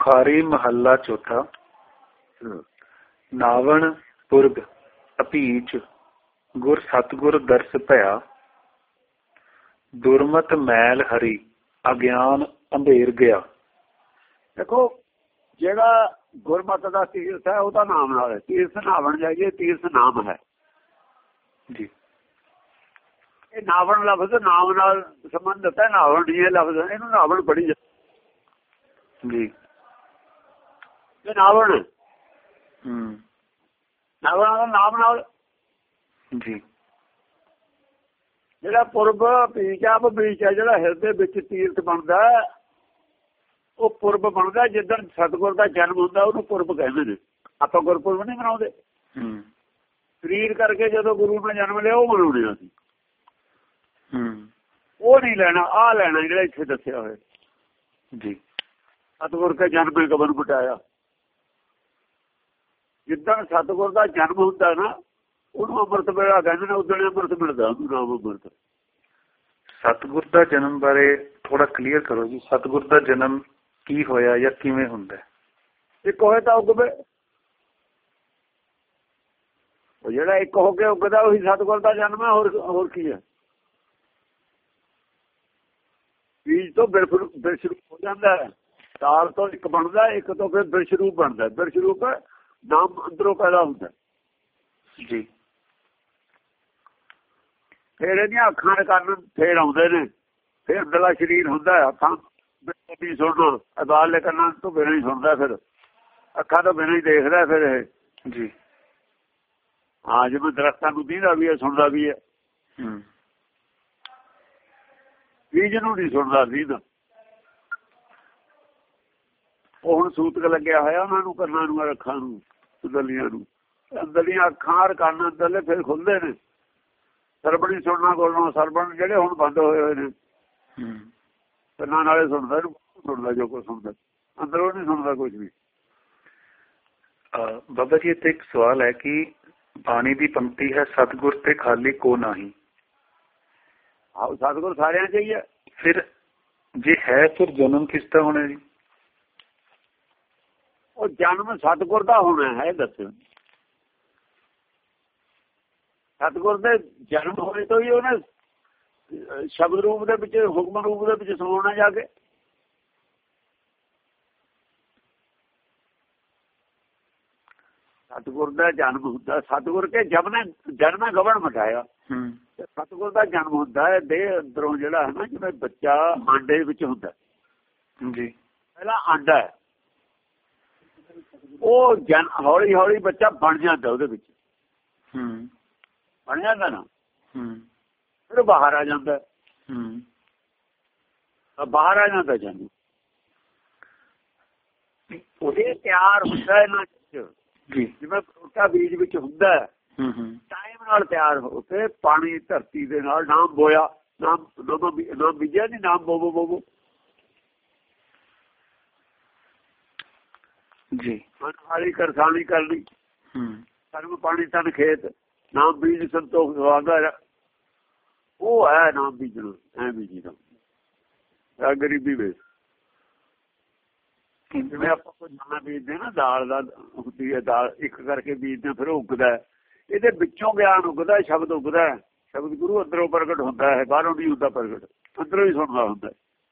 ਬੁਖਾਰੀ ਮਹੱਲਾ ਚੌਥਾ। ਨਾਵਣ ਪੁਰਬ ਅਭੀਚ ਗੁਰ ਸਤਿਗੁਰ ਦਰਸ ਭਇਆ। ਦੁਰਮਤ ਮੈਲ ਹਰੀ ਅਗਿਆਨ ਅੰਧੇਰ ਗਿਆ। ਦੇਖੋ ਜਿਹੜਾ ਗੁਰਮਤ ਦਾ ਤੀਰਥ ਹੈ ਉਹਦਾ ਨਾਮ ਨਾਲ ਹੈ। ਤੀਰਥ ਨਾਵਣ ਜਾਈਏ, ਤੀਰਥ ਨਾਮ ਹੈ ਜੀ। ਇਹ ਨਾਵਣ ਲਫ਼ਜ਼ ਨਾਮ ਨਾਲ ਸੰਬੰਧਿਤ ਹੈ। ਨਾਵਣ ਜੀ ਲਫ਼ਜ਼ ਇਹਨੂੰ ਨਾਵਣ ਪੜ੍ਹੀ ਜੀ। ਇਹ ਨਾਵਣ ਨਾਵਣ ਦਾ ਨਾਮ ਨਾਲ ਜੀ। ਜਿਹੜਾ ਪੁਰਬ ਬੀਜ ਆ ਬੀਜ ਹੈ, ਜਿਹੜਾ ਹਿਰਦੇ ਵਿੱਚ ਤੀਰਥ ਬਣਦਾ ਉਹ ਪੁਰਬ ਬਣਦਾ ਜਿੱਦਣ ਸਤਿਗੁਰ ਦਾ ਜਨਮ ਹੁੰਦਾ ਉਹਨੂੰ ਪੁਰਬ ਕਹਿੰਦੇ ਨੇ। ਆਪਾਂ ਗੁਰਪੁਰਬ ਨਹੀਂ ਮਨਾਉਂਦੇ। ਸਰੀਰ ਕਰਕੇ ਜਦੋਂ ਗੁਰੂ ਨੇ ਜਨਮ ਲਿਆ ਉਹ ਮਨਾਉਂਦੇ ਅਸੀਂ। ਉਹ ਨਹੀਂ ਲੈਣਾ, ਆਹ ਲੈਣਾ ਜਿਹੜਾ ਇੱਥੇ ਦੱਸਿਆ ਹੋਇਆ ਜੀ। ਸਤਿਗੁਰ ਕੇ ਜਨਮ ਕਬਰ ਬਟਾਇਆ। ਜਿੱਦਣ ਸਤਿਗੁਰ ਦਾ ਜਨਮ ਹੁੰਦਾ ਨਾ ਉਹਨੂੰ ਅੰਮ੍ਰਿਤ ਵੇਲਾ ਕਹਿੰਦੇ ਨੇ। ਉਦੋਂ ਅੰਮ੍ਰਿਤ ਮਿਲਦਾ ਉਹਨੂੰ ਨਾਮ ਅੰਮ੍ਰਿਤ। ਸਤਿਗੁਰ ਦਾ ਜਨਮ ਬਾਰੇ ਥੋੜਾ ਕਲੀਅਰ ਕਰੋ ਜੀ। ਸਤਿਗੁਰ ਦਾ ਜਨਮ ਕੀ ਹੋਇਆ ਜਾਂ ਕਿਵੇਂ ਹੁੰਦਾ? ਇੱਕ ਹੋਏ ਤਾਂ ਉਗਵੇ, ਉਹ ਜਿਹੜਾ ਇੱਕ ਹੋ ਕੇ ਉਗਦਾ ਉਹੀ ਸਤਿਗੁਰ ਦਾ ਜਨਮ ਹੈ। ਹੋਰ ਕੀ ਹੈ? ਬੀਜ ਤੋਂ ਬਿਰਸ਼ ਰੂਪ ਹੋ ਜਾਂਦਾ ਹੈ। ਤਾਲ ਤੋਂ ਇੱਕ ਬਣਦਾ, ਇੱਕ ਤੋਂ ਫਿਰ ਬਿਰਸ਼ ਰੂਪ ਬਣਦਾ। ਬਿਰਸ਼ ਰੂਪ ਨਾਮ ਅੰਦਰੋਂ ਪੈਦਾ ਹੁੰਦਾ ਜੀ। ਫਿਰ ਇਹਦੀਆਂ ਅੱਖਾਂ ਦੇ ਕੰਨ ਫੇਰ ਆਉਂਦੇ ਨੇ। ਫਿਰ ਅੰਦਰਲਾ ਸਰੀਰ ਹੁੰਦਾ ਹੈ। ਅੱਖਾਂ ਵੀ ਸੁਣਨਾ, ਅਦਾਲੇ ਕੰਨਾਂ ਤੋਂ ਬਿਨਾਂ ਹੀ ਸੁਣਦਾ, ਫਿਰ ਅੱਖਾਂ ਤੋਂ ਬਿਨਾਂ ਹੀ ਦੇਖਦਾ। ਫਿਰ ਇਹ ਜੀ ਹਾਂ, ਜਿਵੇਂ ਦਰਖਤਾਂ ਨੂੰ ਦੀਂਦਾ ਵੀ ਹੈ, ਸੁਣਦਾ ਵੀ ਹੈ। ਬੀਜ ਨੂੰ ਨਹੀਂ ਸੁਣਦਾ ਦੀਂਦਾ। ਉਹ ਹੁਣ ਸੂਤਕ ਲੱਗਿਆ ਹੋਇਆ ਉਹਨਾਂ ਨੂੰ, ਕੰਨਾਂ ਨੂੰ, ਅੱਖਾਂ ਨੂੰ, ਅੰਦਰਲੀਆਂ ਨੂੰ। ਅੰਦਰਲੀਆਂ ਅੱਖਾਂ ਔਰ ਕੰਨ ਅੰਦਰਲੇ ਫਿਰ ਖੁੱਲ੍ਹਦੇ ਨੇ। ਸਰਬਣੀ ਸੁਣਨਾ ਕੋਲੋਂ ਸਰਬਣ ਜਿਹੜੇ ਹੁਣ ਬੰਦ ਹੋਏ ਨੇ। ਕੰਨਾਂ ਨਾਲੇ ਸੁਣਦਾ ਜੋ ਕੁਛ ਸੁਣਦਾ, ਅੰਦਰੋਂ ਨਹੀਂ ਸੁਣਦਾ ਕੁਛ ਵੀ। ਬਾਬਾ ਜੀ ਇੱਥੇ ਇੱਕ ਸਵਾਲ ਹੈ ਕਿ ਬਾਣੀ ਦੀ ਪੰਕਤੀ ਹੈ ਸਤਿਗੁਰ ਤੇ ਖਾਲੀ ਕੋ ਨਹੀਂ। ਆਹੋ, ਸਤਿਗੁਰ ਸਾਰਿਆਂ ਚ ਹੀ ਹੈ। ਫਿਰ ਜੇ ਹੈ ਫਿਰ ਜਨਮ ਕਿਸ ਦਾ ਹੋਣਾ ਜੀ? ਉਹ ਜਨਮ ਸਤਿਗੁਰ ਦਾ ਹੋਣਾ ਹੈ। ਦੱਸੋ, ਸਤਿਗੁਰ ਦੇ ਜਨਮ ਹੋਏ ਤੋਂ ਹੀ ਉਹਨੇ ਸ਼ਬਦ ਰੂਪ ਦੇ ਵਿੱਚ, ਹੁਕਮ ਰੂਪ ਦੇ ਵਿੱਚ ਸਮਾਉਣਾ ਜਾ ਕੇ। ਸਤਿਗੁਰ ਦਾ ਜਨਮ ਹੁੰਦਾ। ਸਤਿਗੁਰ ਕੇ ਜਨਮ ਗਵਨ ਮਟਾਇਆ। ਸਤਿਗੁਰ ਦਾ ਜਨਮ ਹੁੰਦਾ ਹੈ ਦੇਹ ਅੰਦਰੋਂ, ਜਿਹੜਾ ਹੈ ਨਾ, ਜਿਵੇਂ ਬੱਚਾ ਆਂਡੇ ਵਿੱਚ ਹੁੰਦਾ ਜੀ। ਪਹਿਲਾਂ ਆਂਡਾ ਹੈ, ਉਹ ਹੌਲੀ ਹੌਲੀ ਬੱਚਾ ਬਣ ਜਾਂਦਾ। ਉਹਦੇ ਵਿੱਚ ਬਣ ਜਾਂਦਾ ਨਾ, ਫਿਰ ਬਾਹਰ ਆ ਜਾਂਦਾ। ਬਾਹਰ ਆ ਜਾਂਦਾ ਜਨਮ। ਉਹਦੇ ਤਿਆਰ ਹੁੰਦਾ ਇਹਨਾਂ ਚ, ਜਿਵੇਂ ਫਰੂਟਾ ਬੀਜ ਵਿੱਚ ਹੁੰਦਾ ਟਾਈਮ ਨਾਲ ਤਿਆਰ ਹੋ ਕੇ ਪਾਣੀ ਧਰਤੀ ਦੇ ਨਾਲ ਨਾਮ ਬੋਇਆ। ਨਾਮ ਬੀਜਿਆ ਨਹੀਂ, ਨਾਮ ਬੋਵੋ ਜੀ। ਵਾਲੀ ਕਰਸਾਨੀ ਕਰ ਲਈ, ਕਰਮ ਪਾਣੀ ਤਨ ਖੇਤ, ਨਾਮ ਬੀਜ ਸੰਤੋਖ ਸਵਾਦਾ। ਉਹ ਹੈ ਨਾਮ ਬੀਜਣਾ। ਐ ਬੀਜੀ ਦਾ ਗਰੀਬੀ ਵੇਚ, ਜਿਵੇਂ ਆਪਾਂ ਕੋਈ ਦਾਣਾ ਬੀਜਦੇ ਨਾ, ਦਾਲ ਦਾ ਹੁੰਦੀ ਹੈ, ਦਾਲ ਇੱਕ ਕਰਕੇ ਬੀਜਦੇ, ਫਿਰ ਉੱਗਦਾ। ਇਹਦੇ ਵਿੱਚੋਂ ਗਿਆਨ ਉੱਗਦਾ, ਸ਼ਬਦ ਉੱਗਦਾ। ਸ਼ਬਦ ਗੁਰੂ ਅੰਦਰੋਂ ਪ੍ਰਗਟ ਹੁੰਦਾ ਹੈ, ਬਾਹਰੋਂ ਨਹੀਂ ਹੁੰਦਾ ਪ੍ਰਗਟ, ਅੰਦਰੋਂ ਹੀ ਸੁਣਦਾ ਹੁੰਦਾ।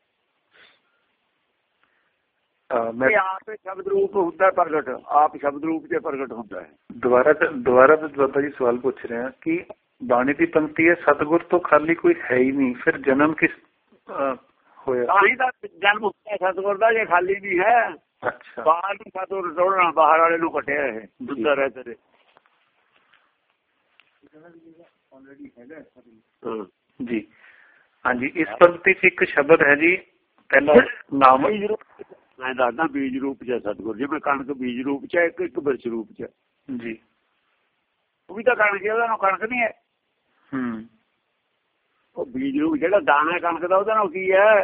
ਆਪ ਸ਼ਬਦ ਰੂਪ ਹੁੰਦਾ ਪ੍ਰਗਟ, ਆਪ ਸ਼ਬਦ ਰੂਪ ਚ ਪ੍ਰਗਟ ਹੁੰਦਾ ਹੈ। ਦੁਬਾਰਾ ਬਾਬਾ ਜੀ ਸਵਾਲ ਪੁੱਛ ਰਹੇ ਹਾਂ ਕਿ ਬਾਣੀ ਦੀ ਪੰਕਤੀ ਹੈ ਸਤਿਗੁਰ ਤੋਂ ਖਾਲੀ ਕੋਈ ਹੈ ਹੀ ਨਹੀਂ, ਫਿਰ ਜਨਮ ਕਿਸ ਹੋਇਆ? ਤਾਂ ਹੀ ਤਾਂ ਜਨਮ ਹੁੰਦਾ ਸਤਿਗੁਰ ਦਾ, ਜੇ ਖਾਲੀ ਨਹੀਂ ਹੈ। ਅੱਛਾ, ਬਾਹਰ ਨੂੰ ਸਤਿਗੁਰ ਟੋੜਨਾ, ਬਾਹਰ ਵਾਲੇ ਨੂੰ ਕੱਟਿਆ ਇਹ ਦੁੱਧਾ ਰਹਿ ਤੇਰੇ ਜੀ। ਹਾਂਜੀ, ਇਸ ਪੰਕਤੀ ਚ ਇੱਕ ਸ਼ਬਦ ਹੈ ਜੀ, ਪਹਿਲਾ ਨਾਮ। ਮੈਂ ਦੱਸਦਾ ਬੀਜ ਰੂਪ ਚ ਸਤਿਗੁਰ, ਜਿਵੇਂ ਕਣਕ ਬੀਜ ਰੂਪ ਚ, ਇੱਕ ਬਿਰਛ ਰੂਪ ਚ ਜੀ। ਉਹ ਵੀ ਤਾਂ ਕਣਕ, ਉਹਦਾ ਨਾਲ ਕਣਕ ਨਹੀਂ ਹੈ। ਉਹ ਬੀਜ ਰੂਪ ਜਿਹੜਾ ਦਾਣਾ ਕਣਕ ਦਾ, ਉਹਦਾ ਨਾਲ ਕੀ ਹੈ?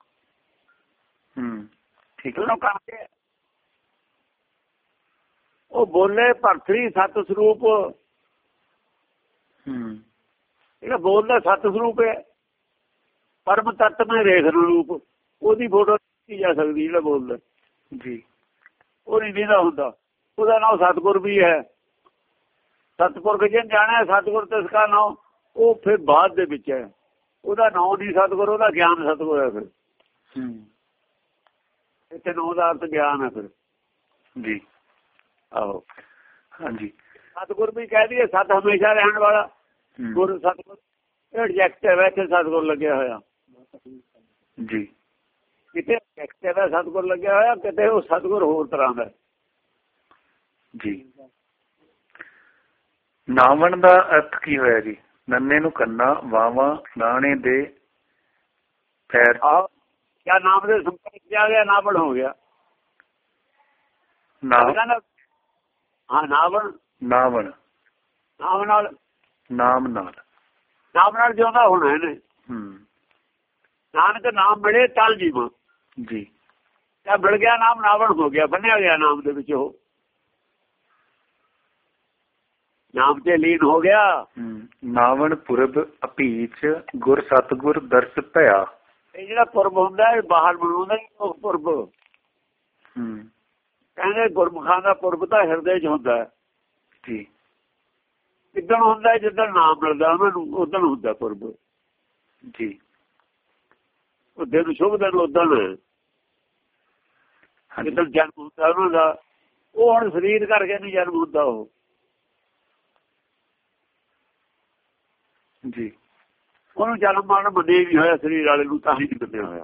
ਠੀਕ ਹੈ, ਕਣਕ ਹੈ। ਉਹ ਬੋਲੇ ਭਰਤਰੀ ਸਤ ਸਰੂਪ, ਜਿਹੜਾ ਬੋਲਦਾ ਸਤ ਸਰੂਪ ਹੈ। ਪਰਮ ਤੱਤ ਮੈਂ ਰੇਖ ਰੂਪ, ਉਹਦੀ ਫੋਟੋ ਕੀਤੀ ਜਾ ਸਕਦੀ ਜਿਹੜਾ ਬੋਲਦਾ। ਜੀ ਉਹ ਨਹੀਂ ਦੀਦਾ ਹੁੰਦਾ। ਉਹਦਾ ਨਾਮ ਸਤਿਗੁਰ ਵੀ ਹੈ। ਸਤਿਪੁਰਖ ਜਿਹਨ ਜਾਣਾ ਸਤਿਗੁਰ ਤਿਸਕਾ ਨਾਮ, ਉਹ ਫਿਰ ਬਾਅਦ ਦੇ ਵਿੱਚ ਹੈ। ਉਹਦਾ ਨਾਮ ਨਹੀਂ ਸਤਿਗੁਰ, ਉਹਦਾ ਗਿਆਨ ਸਤਿਗੁਰ ਹੈ। ਫਿਰ ਇੱਥੇ ਨਾਮ ਦਾ ਅਰਥ ਗਿਆਨ ਹੈ। ਫਿਰ ਜੀ ਆਹੋ ਹਾਂਜੀ। ਸਤਿਗੁਰ ਵੀ ਕਹਿ ਦਈਏ ਸਤ ਹਮੇਸ਼ਾ ਰਹਿਣ ਵਾਲਾ ਗੁਰ ਸਤਿਗੁਰ, ਇਹ ਐਡਜੈਕਟਿਵ ਹੈ। ਇੱਥੇ ਸਤਿਗੁਰ ਲੱਗਿਆ ਹੋਇਆ ਜੀ, ਕਿਤੇ ਐਡਜੈਕਟਿਵ ਹੈ ਸਤਿਗੁਰ ਲੱਗਿਆ ਹੋਇਆ, ਕਿਤੇ ਉਹ ਸਤਿਗੁਰ ਹੋਰ ਤਰ੍ਹਾਂ ਦਾ ਜੀ। ਨਾਵਣ ਦਾ ਅਰਥ ਕੀ ਹੋਇਆ ਜੀ? ਨੰਨੇ ਨੂੰ ਕੰਨਾ, ਵਾਵਾਂ ਨਾਣੇ ਦੇ ਪੈਰ। ਕਿਆ ਨਾਮ ਦੇ ਸੰਪਰਕ ਚ ਆ ਗਿਆ, ਨਾਵਣ ਹੋ ਗਿਆ। ਹਾਂ ਨਾਵਣ, ਨਾਵਣ ਨਾਮ ਨਾਲ, ਨਾਮ ਨਾਲ, ਨਾਮ ਨਾਲ ਜਿਉਂਦਾ ਹੋਣਾ ਇਹਨੇ। ਨਾਨਕ ਨਾਮ ਮਿਲੇ ਤਲ ਜੀਵਾਂ ਜੀ। ਕਿਆ ਮਿਲ ਗਿਆ ਨਾਮ, ਨਾਵਣ ਹੋ ਗਿਆ, ਬੰਨਿਆ ਗਿਆ ਨਾਮ ਦੇ ਵਿੱਚ। ਉਹ ਨਾਮ ਤੇ ਲੀਨ ਹੋ ਗਿਆ। ਨਾਵਣ ਪੁਰਬ ਅਪੀਚ ਗੁਰ ਸਤਗੁਰ ਦਰਸ ਭਇਆ। ਇਹ ਜਿਹੜਾ ਪੁਰਬ ਹੁੰਦਾ ਇਹ ਬਾਹਰ ਮਨਾਉਂਦੇ ਉਹ ਪੁਰਬ। ਕਹਿੰਦੇ ਗੁਰਮੁਖਾਂ ਦਾ ਪੁਰਬ ਤਾਂ ਹਿਰਦੇ 'ਚ ਹੁੰਦਾ ਜੀ। ਕਿੱਦਣ ਹੁੰਦਾ? ਜਿੱਦਣ ਨਾਮ ਮਿਲਦਾ ਉਹਨਾਂ ਨੂੰ, ਉਦਣ ਹੁੰਦਾ ਪੁਰਬ ਜੀ। ਉਹ ਦਿਨ ਸ਼ੁਭ ਦਿਨ ਉਦਣ ਜਿੱਦਣ ਜਨਮ ਹੁੰਦਾ ਉਹਨਾਂ ਦਾ। ਉਹ ਹੁਣ ਸਰੀਰ ਕਰਕੇ ਨਹੀਂ ਜਨਮ ਹੁੰਦਾ ਉਹ ਜੀ। ਉਹਨੂੰ ਜਨਮ ਮਰਨ ਮੰਨਿਆ ਨਹੀਂ ਹੋਇਆ ਸਰੀਰ ਵਾਲੇ ਨੂੰ, ਤਾਂ ਹੀ ਨਹੀਂ ਮੰਨਿਆ ਹੋਇਆ।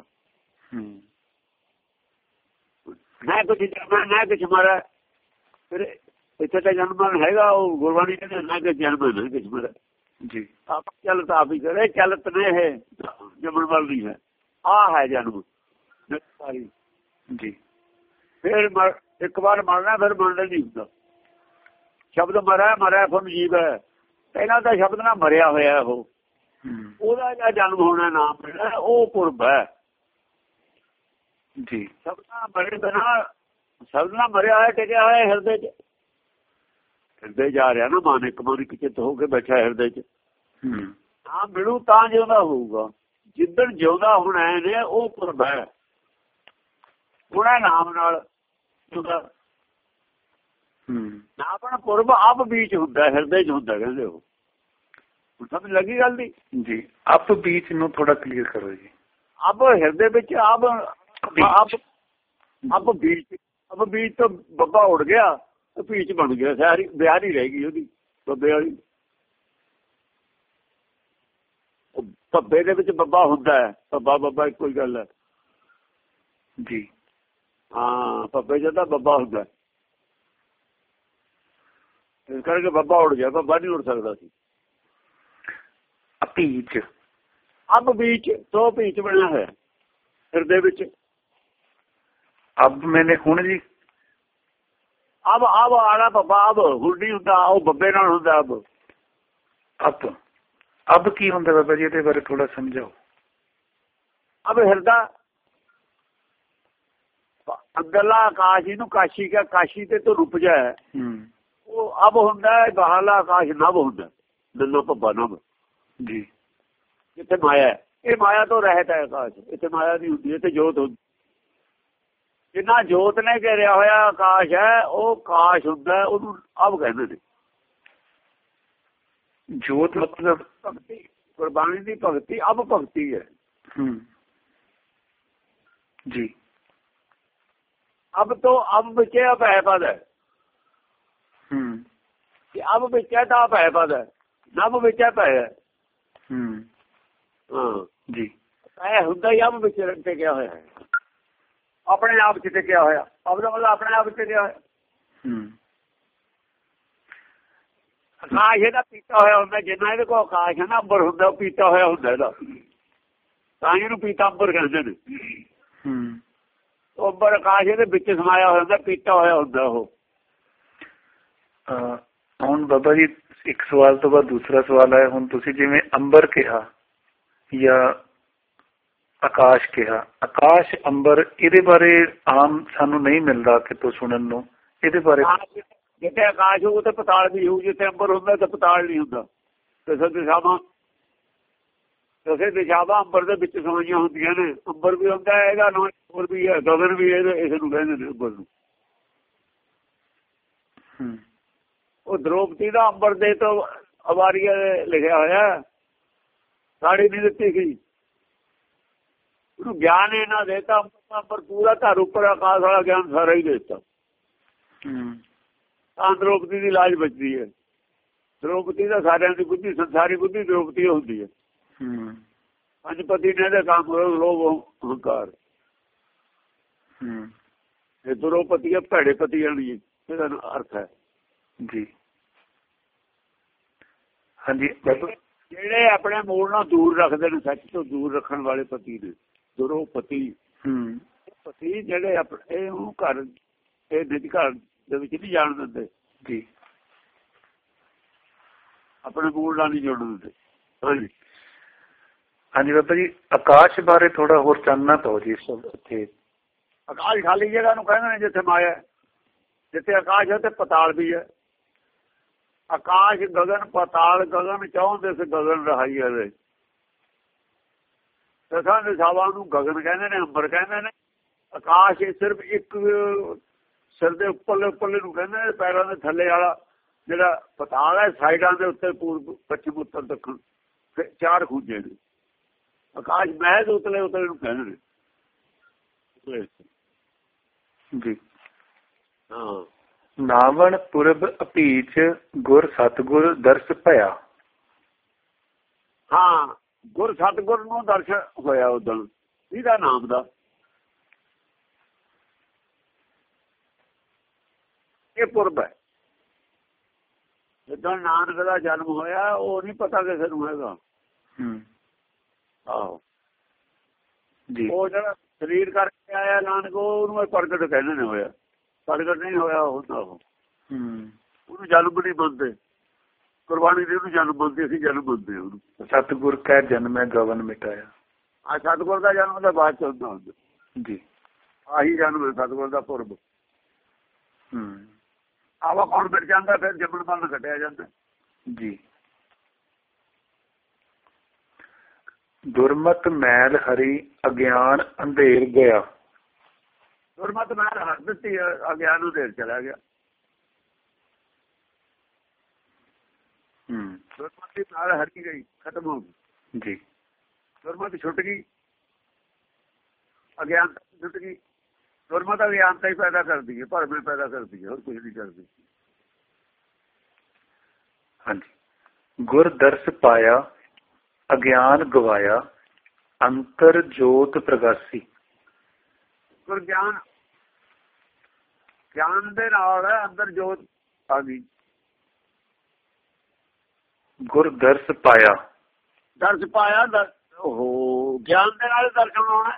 ਨਾ ਕੁਛ ਜਨਮ ਨਾ ਕੁਛ ਮਰਾ। ਫਿਰ ਇੱਥੇ ਤਾਂ ਜਨਮ ਮਰਨ ਹੈਗਾ। ਉਹ ਗੁਰਬਾਣੀ ਕਹਿੰਦੇ ਨਾ ਕਿ ਜਨਮ ਨਾ ਕੁਛ ਮਰਾ ਜੀ। ਆਪ ਚੱਲ ਤਾਂ ਆਪ ਹੀ ਕਰੇ, ਚੱਲਤ ਨੇ ਇਹ ਜੰਮਣ ਵਾਲ ਨਹੀਂ ਹੈ। ਆਹ ਹੈ ਜਨਮ ਸਾਰੀ ਜੀ। ਫਿਰ ਇੱਕ ਵਾਰ ਮਰਨਾ, ਫਿਰ ਮਰਨਾ ਨਹੀਂ ਹੁੰਦਾ। ਸ਼ਬਦ ਮਰਿਆ, ਮਰਿਆ ਫੁੱਲ ਜੀਵ ਹੈ। ਪਹਿਲਾਂ ਤਾਂ ਸ਼ਬਦ ਨਾਲ ਮਰਿਆ ਹੋਇਆ ਉਹ, ਉਹਦਾ ਜਿਹੜਾ ਜਨਮ ਹੋਣਾ ਨਾਮ ਮਿਲਣਾ, ਉਹ ਪੁਰਬ ਹੈ ਜੀ। ਸ਼ਬਦ ਨਾਲ ਮਰੇ ਬਿਨਾਂ, ਸ਼ਬਦ ਨਾਲ ਮਰਿਆ ਹੋਇਆ ਟਿਕਿਆ ਹੋਇਆ ਹਿਰਦੇ 'ਚ। ਹਿਰਦੇ ਜਾ ਰਿਹਾ ਨਾ ਮਨ, ਇੱਕ ਮਨ ਇੱਕ ਚਿੱਤ ਹੋ ਕੇ ਬੈਠਾ ਹਿਰਦੇ 'ਚ। ਨਾਮ ਮਿਲੂ ਤਾਂ ਜਿਉਂਦਾ ਹੋਊਗਾ। ਜਿੱਦਣ ਜਿਉਂਦਾ ਹੋਣਾ ਇਹਨੇ, ਉਹ ਪੁਰਬ ਹੈ। ਉਹਨਾਂ ਨਾਮ ਨਾਲ ਨਾਮ ਪੁਰਬ ਆਪ ਬੀਚ ਹੁੰਦਾ, ਹਿਰਦੇ 'ਚ ਹੁੰਦਾ ਕਹਿੰਦੇ। ਉਹ ਸਮਝ ਲੱਗੀ ਗੱਲ ਦੀ ਜੀ। ਆਪ ਬੀਚ ਨੂੰ ਥੋੜਾ ਕਲੀਅਰ ਕਰੋ ਜੀ। ਆਪ ਹਿਰਦੇ ਵਿੱਚ, ਆਪ ਬੀਚ, ਆਪ ਬੀਚ ਤੋਂ ਬੱਬਾ ਉੜ ਗਿਆ, ਬੀਚ ਬਣ ਗਿਆ। ਸਾਰੀ ਬਿਆਰੀ ਰਹਿ ਗਈ ਉਹਦੀ, ਬੱਬੇ ਵਾਲੀ। ਬੱਬੇ ਦੇ ਵਿੱਚ ਬੱਬਾ ਹੁੰਦਾ ਹੈ। ਬੱਬਾ ਬੱਬਾ ਇੱਕੋ ਹੀ ਗੱਲ ਹੈ ਜੀ। ਹਾਂ, ਬੱਬੇ ਜਦੋਂ ਬੱਬਾ ਹੁੰਦਾ, ਇਸ ਕਰਕੇ ਬੱਬਾ ਉੜ ਗਿਆ। ਬੱਬਾ ਨਹੀਂ ਉੜ ਸਕਦਾ ਸੀ। ਅਪੀਚ, ਅਬ ਬੀਚ ਤੋਂ ਭੀਚ ਬਣਿਆ ਹੋਇਆ ਹਿਰਦੇ ਵਿੱਚ। ਅਬ ਮੈਨੇ ਹੁਣ ਜੀ, ਅਬ ਆਲਾ ਬੱਬਾ ਅਬ ਹੁਣ ਨਹੀਂ ਹੁੰਦਾ, ਉਹ ਬੱਬੇ ਨਾਲ ਹੁੰਦਾ। ਅਬ ਕੀ ਹੁੰਦਾ ਬਾਬਾ ਜੀ? ਇਹਦੇ ਬਾਰੇ ਥੋੜਾ ਸਮਝਾਓ। ਅਬ ਹਿਰਦਾ ਅੰਦਰਲਾ ਆਕਾਸ਼, ਇਹਨੂੰ ਕਾਸ਼ੀ ਕਾ, ਕਾਸ਼ੀ ਤੇ ਤੋਂ ਰੁਪ ਜਾ ਹੈ। ਉਹ ਅਬ ਹੁੰਦਾ, ਬਾਹਰਲਾ ਆਕਾਸ਼ ਨਭ ਹੁੰਦਾ। ਨੰਨਾ ਭੱਬਾ ਨਭ ਜੀ। ਜਿੱਥੇ ਮਾਇਆ, ਇਹ ਮਾਇਆ ਤੋਂ ਰਹਿਤ ਹੈ ਆਕਾਸ਼। ਇੱਥੇ ਮਾਇਆ ਨਹੀਂ ਹੁੰਦੀ, ਇੱਥੇ ਜੋਤ ਹੁੰਦੀ। ਜਿੰਨਾ ਜੋਤ ਨੇ ਘੇਰਿਆ ਹੋਇਆ ਆਕਾਸ਼ ਹੈ, ਉਹ ਆਕਾਸ਼ ਹੁੰਦਾ। ਉਹਨੂੰ ਅਬ ਕਹਿੰਦੇ ਨੇ। ਜੋਤ ਮਤਲਬ ਭਗਤੀ, ਗੁਰਬਾਣੀ ਦੀ ਭਗਤੀ ਅਬ ਭਗਤੀ ਹੈ ਜੀ। ਅਬ ਤੋਂ ਅਬ ਵਿੱਚ ਅਭੈ ਪਦ ਹੈ। ਅਬ ਵਿੱਚ ਤਾਂ ਅਭੈ ਪਦ ਹੈ, ਨਭ ਵਿੱਚ ਭੈ ਹੈ। ਹਾਂ ਜੀ। ਇਹ ਹੁੰਦਾ ਹੀ ਅਬ ਵਿੱਚ ਟਿਕਿਆ ਹੋਇਆ ਹੈ, ਆਪਣੇ ਆਪ ਚ ਟਿਕਿਆ ਹੋਇਆ। ਅਬ ਦਾ ਮਤਲਬ ਆਪਣੇ ਆਪ ਚ ਟਿਕਿਆ ਹੋਇਆ। ਆਕਾਸ਼ ਇਹਦਾ ਪੀਤਾ ਹੋਇਆ ਹੁੰਦਾ। ਜਿੰਨਾ ਇਹਦੇ ਕੋਲ ਆਕਾਸ਼ ਹੈ ਨਾ, ਅੰਬਰ ਹੁੰਦਾ, ਉਹ ਪੀਤਾ ਹੋਇਆ ਹੁੰਦਾ ਇਹਦਾ। ਤਾਂ ਇਹਨੂੰ ਪੀਤਾ ਅੰਬਰ ਕਹਿੰਦੇ ਨੇ। ਉਹ ਅੰਬਰ ਆਕਾਸ਼ ਇਹਦੇ ਵਿੱਚ ਸਮਾਇਆ ਹੋਇਆ ਹੁੰਦਾ, ਪੀਤਾ ਹੋਇਆ ਹੁੰਦਾ ਉਹ। ਹੁਣ ਬਾਬਾ ਜੀ ਇੱਕ ਸਵਾਲ ਤੋਂ ਬਾਅਦ ਦੂਸਰਾ ਸਵਾਲ ਆਇਆ। ਹੁਣ ਤੁਸੀਂ ਜਿਵੇਂ ਅੰਬਰ ਕਿਹਾ ਜਾਂ ਆਕਾਸ਼ ਕਿਹਾ, ਆਕਾਸ਼ ਅੰਬਰ, ਇਹਦੇ ਬਾਰੇ ਆਮ ਸਾਨੂੰ ਨਹੀਂ ਮਿਲਦਾ ਕਿਤੋਂ ਸੁਣਨ ਨੂੰ। ਇਹਦੇ ਬਾਰੇ ਜਿੱਥੇ ਆਕਾਸ਼ ਹੋਊ ਤੇ ਪਤਾਲ ਵੀ ਹੋਊ, ਜਿੱਥੇ ਅੰਬਰ ਹੁੰਦਾ ਤੇ ਪਤਾਲ ਨਹੀਂ ਹੁੰਦਾ। ਕਿਸੇ ਦਿਸ਼ਾਵਾਂ ਦਸੇ ਦਿਸ਼ਾਵਾਂ ਅੰਬਰ ਦੇ ਵਿੱਚ ਸਮਾਈਆਂ ਹੁੰਦੀਆਂ ਨੇ। ਅੰਬਰ ਵੀ ਹੁੰਦਾ ਇਹਦਾ ਨਾਮ, ਹੋਰ ਵੀ ਹੈ ਗਗਨ ਵੀ, ਇਸ ਨੂੰ ਕਹਿੰਦੇ ਨੇ ਅੰਬਰ ਨੂੰ। ਉਹ ਦ੍ਰੋਪਦੀ ਦਾ ਅੰਬਰ ਦੇ ਤੋਂ ਅਵਾਰੀਆ ਲਿਖਿਆ ਹੋਇਆ, ਸਾੜੀ ਨਹੀਂ ਦਿੱਤੀ ਸੀ ਉਹਨੂੰ, ਗਿਆਨ ਇਹਨਾਂ ਦੇਤਾ ਅੰਬਰ ਪੂਰਾ, ਧਰ ਉੱਪਰ ਆਕਾਸ਼ ਵਾਲਾ ਗਿਆਨ ਸਾਰਾ ਹੀ ਦੇਤਾ। ਤਾਂ ਦ੍ਰੋਪਦੀ ਦੀ ਲਾਜ ਬਚਦੀ ਹੈ। ਦ੍ਰੋਪਦੀ ਦਾ ਸਾਰਿਆਂ ਦੀ ਬੁੱਧੀ, ਸੰਸਾਰੀ ਬੁੱਧੀ ਦ੍ਰੋਪਦੀ ਹੁੰਦੀ ਹੈ। ਪੰਜਪਤੀ ਨੇ ਇਹਦੇ ਕੰਮ ਲੋਭ ਹੰਕਾਰ, ਇਹ ਦ੍ਰੋਪਦੀ ਹੈ ਭੈੜੇ ਪਤੀ ਵਾਲੀ, ਇਹਦਾ ਅਰਥ ਹੈ ਜੀ। ਹਾਂਜੀ, ਜਿਹੜੇ ਆਪਣੇ ਮੂਲ ਨਾਲ ਦੂਰ ਰੱਖਦੇ ਨੇ, ਸੱਚ ਤੋਂ ਦੂਰ ਰੱਖਣ ਵਾਲੇ ਪਤੀ ਨੇ ਦ੍ਰੋਪਦੀ। ਪਤੀ ਜਿਹੜੇ ਆਪਣੇ ਉਹ ਘਰ, ਇਹ ਨਿੱਜ ਘਰ ਦੇ ਵਿੱਚ ਨਹੀਂ ਜਾਣ ਦਿੰਦੇ ਜੀ, ਆਪਣੇ ਮੂਲ ਨਾਲ ਨਹੀਂ ਜੋੜਨ ਦਿੰਦੇ। ਹਾਂਜੀ ਹਾਂਜੀ ਬਾਬਾ ਜੀ, ਆਕਾਸ਼ ਬਾਰੇ ਥੋੜਾ ਹੋਰ ਚਾਨਣਾ ਪਾਓ ਜੀ। ਇੱਥੇ ਆਕਾਸ਼ ਖਾਲੀ ਜਗ੍ਹਾ ਨੂੰ ਕਹਿੰਦੇ ਨੇ ਜਿੱਥੇ ਮਾਇਆ, ਜਿੱਥੇ ਆਕਾਸ਼ ਹੈ ਤੇ ਪਤਾਲ ਵੀ ਹੈ। ਆਕਾਸ਼ ਗਗਨ ਪਤਾਲ, ਗਗਨ ਚਾਹੁੰਦੇ ਸੀ ਗਗਨ ਰਹਾਈ ਹੈ। ਦਸਾਂ ਦਿਸ਼ਾਵਾਂ ਨੂੰ ਗਗਨ ਕਹਿੰਦੇ ਨੇ, ਅੰਬਰ ਕਹਿੰਦੇ ਨੇ। ਆਕਾਸ਼ ਸਿਰਫ ਇੱਕ ਸਿਰ ਦੇ ਉੱਪਰਲੇ ਨੂੰ ਕਹਿੰਦੇ ਨੇ, ਪੈਰਾਂ ਦੇ ਥੱਲੇ ਵਾਲਾ ਜਿਹੜਾ ਪਤਾਲ ਹੈ, ਸਾਈਡਾਂ ਦੇ ਉੱਤੇ ਪੂਰਬ ਪੱਛਮ ਉੱਤਰ ਦੱਖਣ ਚਾਰ ਖੂਜੇ ਨੇ। ਆਕਾਸ਼ ਮਹਿਜ਼ ਉਤਲੇ ਨੂੰ ਕਹਿੰਦੇ ਨੇ ਜੀ। ਹਾਂ, ਨਾਵਣ ਪੁਰਬ ਅਭੀਚ ਗੁਰ ਸਤਗੁਰ ਦਰਸ ਭਇਆ। ਹਾਂ, ਗੁਰ ਸਤਗੁਰ ਨੂੰ ਦਰਸ਼ਨ ਹੋਇਆ ਉਦੋਂ, ਇਹਦਾ ਨਾਮ ਦਾ। ਇਹ ਪੁਰਬ ਹੈ। ਜਦੋਂ ਨਾਨਕ ਦਾ ਜਨਮ ਹੋਇਆ, ਉਹ ਨਹੀਂ ਪਤਾ ਕਿਸੇ ਨੂੰ ਹੈਗਾ। ਆਹੋ ਜੀ, ਉਹ ਜਿਹੜਾ ਸਰੀਰ ਕਰਕੇ ਆਇਆ ਨਾਨਕ, ਉਹਨੂੰ ਪ੍ਰਗਟ ਕਹਿੰਦੇ ਨੇ ਹੋਇਆ। ਪ੍ਰਗਟ ਨਹੀਂ ਹੋਇਆ ਹੁੰਦਾ ਉਹ, ਉਹਨੂੰ ਜਨਮ ਨਹੀਂ ਮੰਨਦੇ। ਕੁਰਬਾਨੀ ਦੀ ਉਹਨੂੰ ਜਨਮ ਮੰਨਦੇ, ਅਸੀਂ ਜਨਮ ਮੰਨਦੇ ਉਹਨੂੰ। ਸਤਿਗੁਰ ਕਹਿ ਜਨਮੈ ਗਵਨ ਮਿਟਾਇਆ। ਆ ਸਤਿਗੁਰ ਦਾ ਜਨਮ ਦਾ ਬਾਅਦ ਚੱਲਦਾ ਹੁੰਦਾ ਜੀ। ਆਹੀ ਜਨਮ ਹੈ ਸਤਿਗੁਰ ਦਾ ਪੁਰਬ। ਆਵਾ ਕੌਣ ਮਿਟ ਜਾਂਦਾ, ਫਿਰ ਜੰਮਣ ਮਰਨ ਕੱਟਿਆ ਜਾਂਦਾ ਜੀ। ਦੁਰਮਤ ਮੈਲ ਹਰੀ ਅਗਿਆਨ ਅੰਧੇਰ ਗਿਆ। ਦੁਰਮਤ ਮੈਲ ਹਰ ਦਿੱਤੀ, ਅਗਿਆਨ ਅੰਧੇਰ ਚਲਾ ਗਿਆ। ਦੁਰਮਤ ਦੀ ਮੈਲ ਹਰੀ ਗਈ, ਖਤਮ ਹੋ ਗਈ ਜੀ। ਦੁਰਮਤ ਛੁੱਟ ਗਈ, ਅਗਿਆਨਤਾ ਛੁੱਟ ਗਈ। ਦੁਰਮਤ ਅਗਿਆਨਤਾ ਹੀ ਪੈਦਾ ਕਰਦੀ ਹੈ, ਭਰਮ ਪੈਦਾ ਕਰਦੀ ਹੈ, ਹੋਰ ਕੁਝ ਨਹੀਂ ਕਰਦੀ। ਹਾਂਜੀ। ਗੁਰ ਦਰਸ ਪਾਇਆ ਅਗਿਆਨ ਗਵਾਇਆ, ਅੰਤਰ ਜੋਤ ਪ੍ਰਗਾਸੀ। ਗੁਰ ਗਿਆਨ, ਗਿਆਨ ਦੇ ਨਾਲ ਅੰਦਰ ਜੋਤ ਆ ਗਈ। ਗੁਰ ਦਰਸ ਪਾਇਆ, ਦਰਸ ਪਾਇਆ, ਉਹ ਗਿਆਨ ਦੇ ਨਾਲ ਦਰਸ਼ਨ ਹੋਣਾ।